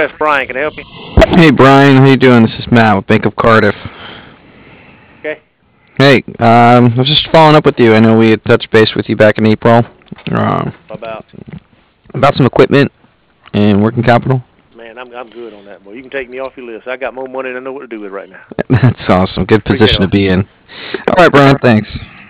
Northwest. Brian, can I help you? Hey Brian, how you doing? This is Matt with Bank of Cardiff. Okay. Hey, I was just following up with you. I know we had touched base with you back in April About about some equipment and working capital. man, I'm good on that, boy. You can take me off your list. I got more money than I know what to do with right now. That's awesome. Good Appreciate it, position to boss. be in. All right, Brian. Thanks.